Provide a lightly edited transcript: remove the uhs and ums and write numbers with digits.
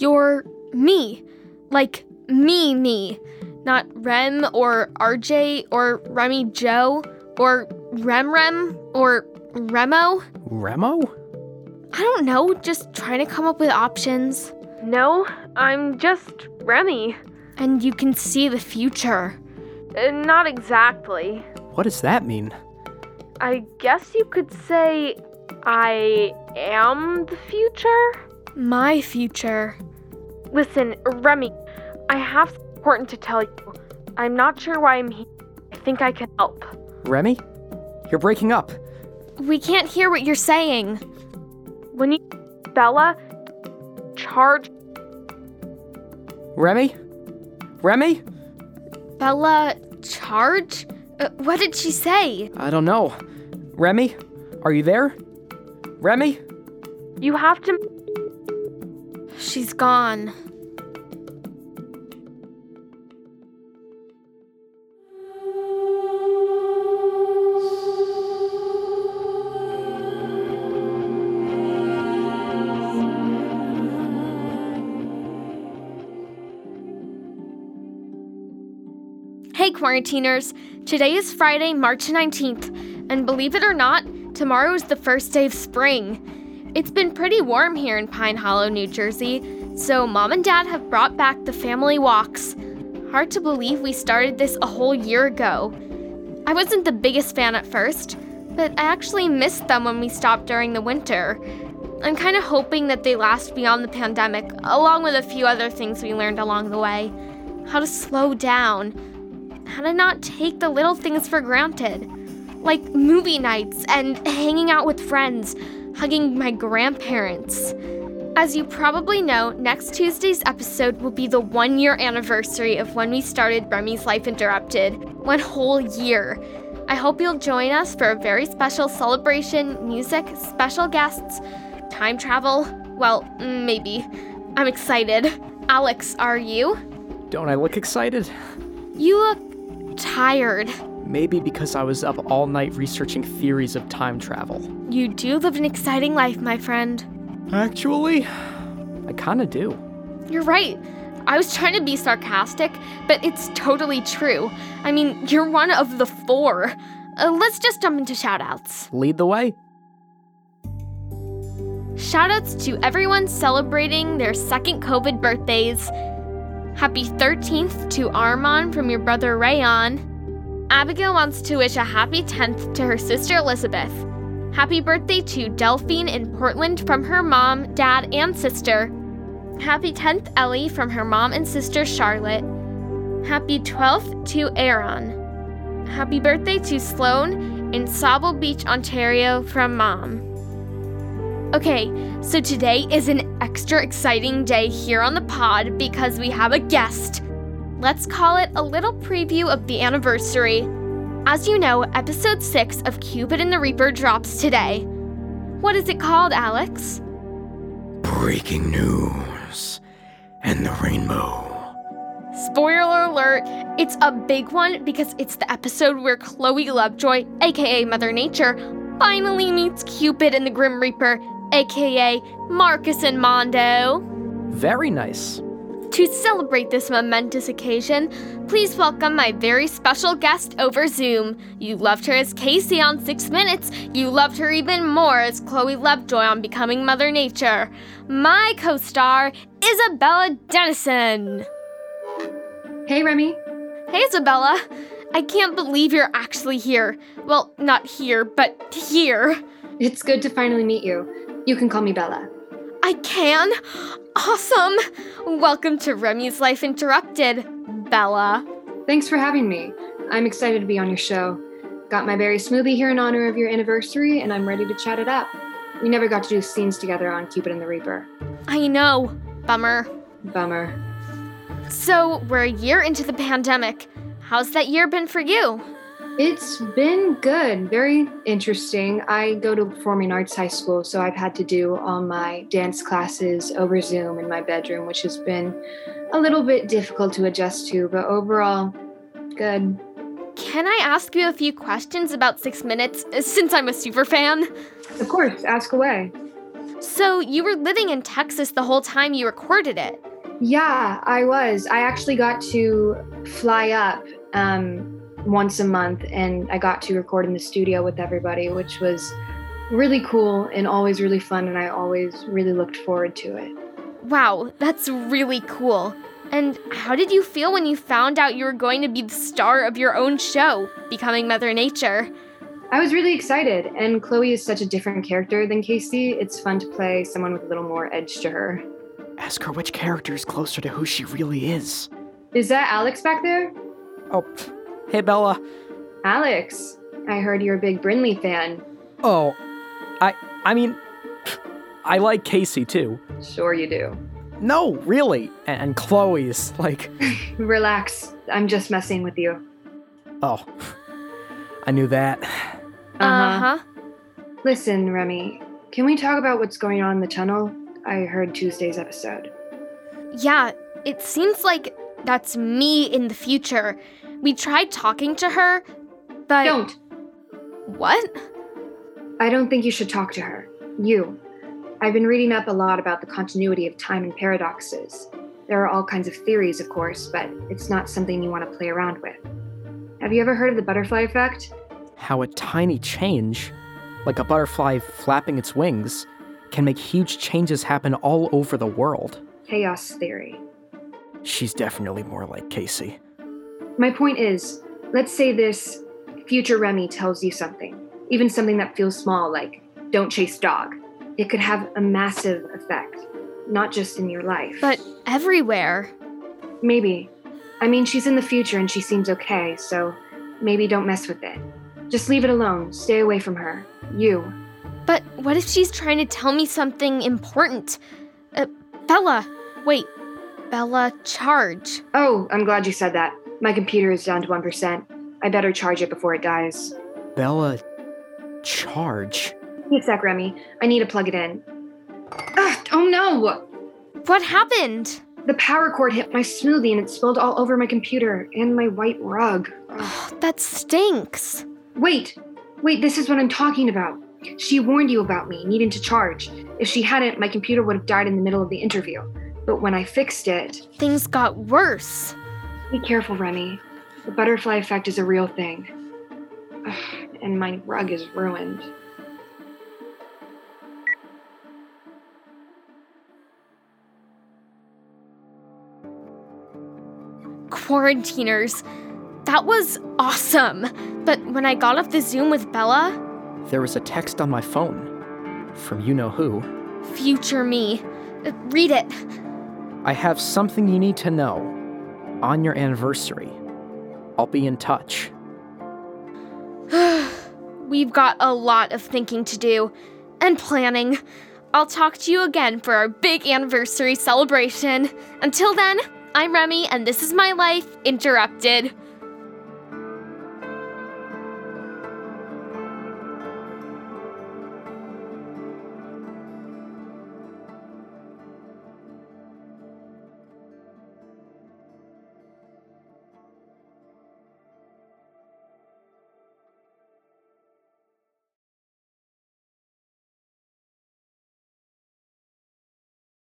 You're me. Like me. Not Rem or RJ or Remy Joe or Rem or Remo. Remo? I don't know, just trying to come up with options. No, I'm just Remy. And you can see the future. Not exactly. What does that mean? I guess you could say I am the future? My future. Listen, Remy, I have something important to tell you. I'm not sure why I'm here. I think I can help. Remy? You're breaking up. We can't hear what you're saying. When you... Bella... Charge... Remy? Remy? Bella... Charge? What did she say? I don't know. Remy? Are you there? Remy? You have to... She's gone. Hey quarantiners, today is Friday, March 19th, and believe it or not, tomorrow is the first day of spring. It's been pretty warm here in Pine Hollow, New Jersey, so Mom and Dad have brought back the family walks. Hard to believe we started this a whole year ago. I wasn't the biggest fan at first, but I actually missed them when we stopped during the winter. I'm kind of hoping that they last beyond the pandemic, along with a few other things we learned along the way. How to slow down. How to not take the little things for granted. Like movie nights and hanging out with friends, hugging my grandparents. As you probably know, next Tuesday's episode will be the 1-year anniversary of when we started Remy's Life Interrupted. 1 whole year. I hope you'll join us for a very special celebration, music, special guests, time travel. Well, maybe. I'm excited. Alex, are you? Don't I look excited? You look tired. Maybe because I was up all night researching theories of time travel. You do live an exciting life, my friend. Actually, I kinda do. You're right. I was trying to be sarcastic, but it's totally true. I mean, you're one of the 4. Let's just jump into shoutouts. Lead the way. Shoutouts to everyone celebrating their second COVID birthdays. Happy 13th to Armand from your brother Rayon. Abigail wants to wish a happy 10th to her sister Elizabeth. Happy birthday to Delphine in Portland from her mom, dad, and sister. Happy 10th Ellie from her mom and sister Charlotte. Happy 12th to Aaron. Happy birthday to Sloan in Sauble Beach, Ontario from Mom. Okay, so today is an extra exciting day here on the pod because we have a guest. Let's call it a little preview of the anniversary. As you know, episode 6 of Cupid and the Reaper drops today. What is it called, Alex? Breaking news and the rainbow. Spoiler alert, it's a big one because it's the episode where Chloe Lovejoy, aka Mother Nature, finally meets Cupid and the Grim Reaper, aka Marcus and Mondo. Very nice. To celebrate this momentous occasion, please welcome my very special guest over Zoom. You loved her as Casey on 6 Minutes. You loved her even more as Chloe Lovejoy on Becoming Mother Nature. My co-star, Isabella Dennison. Hey, Remy. Hey, Isabella. I can't believe you're actually here. Well, not here, but here. It's good to finally meet you. You can call me Bella. I can? Awesome! Welcome to Remy's Life Interrupted, Bella. Thanks for having me. I'm excited to be on your show. Got my berry smoothie here in honor of your anniversary, and I'm ready to chat it up. We never got to do scenes together on Cupid and the Reaper. I know. Bummer. Bummer. So, we're a year into the pandemic. How's that year been for you? It's been good, very interesting. I go to performing arts high school, so I've had to do all my dance classes over Zoom in my bedroom, which has been a little bit difficult to adjust to, but overall, good. Can I ask you a few questions about 6 Minutes, since I'm a super fan? Of course, ask away. So you were living in Texas the whole time you recorded it? Yeah, I was. I actually got to fly up once a month, and I got to record in the studio with everybody, which was really cool and always really fun, and I always really looked forward to it. Wow, that's really cool. And how did you feel when you found out you were going to be the star of your own show, Becoming Mother Nature? I was really excited, and Chloe is such a different character than Casey. It's fun to play someone with a little more edge to her. Ask her which character is closer to who she really is. Is that Alex back there? Oh, hey Bella. Alex, I heard you're a big Brinley fan. Oh, I mean, I like Casey too. Sure you do. No, really. And Chloe's, like... Relax, I'm just messing with you. Oh, I knew that. Uh-huh. Listen, Remy, can we talk about what's going on in the tunnel? I heard Tuesday's episode. Yeah, it seems like that's me in the future. We tried talking to her, but... Don't! What? I don't think you should talk to her. You. I've been reading up a lot about the continuity of time and paradoxes. There are all kinds of theories, of course, but it's not something you want to play around with. Have you ever heard of the butterfly effect? How a tiny change, like a butterfly flapping its wings, can make huge changes happen all over the world. Chaos theory. She's definitely more like Casey. My point is, let's say this future Remy tells you something, even something that feels small, like, don't chase dog. It could have a massive effect, not just in your life. But everywhere. Maybe. I mean, she's in the future and she seems okay, so maybe don't mess with it. Just leave it alone. Stay away from her. You. But what if she's trying to tell me something important? Bella, wait. Bella, charge. Oh, I'm glad you said that. My computer is down to 1%. I better charge it before it dies. Bella, charge? Give me a sec, Remy. I need to plug it in. Oh no! What happened? The power cord hit my smoothie and it spilled all over my computer and my white rug. That stinks. Wait, this is what I'm talking about. She warned you about me needing to charge. If she hadn't, my computer would have died in the middle of the interview. But when I fixed it... Things got worse. Be careful, Remy. The butterfly effect is a real thing. And my rug is ruined. Quarantiners. That was awesome. But when I got off the Zoom with Bella... There was a text on my phone. From you-know-who. Future me. Read it. I have something you need to know. On your anniversary. I'll be in touch. We've got a lot of thinking to do. And planning. I'll talk to you again for our big anniversary celebration. Until then, I'm Remy, and this is my life interrupted.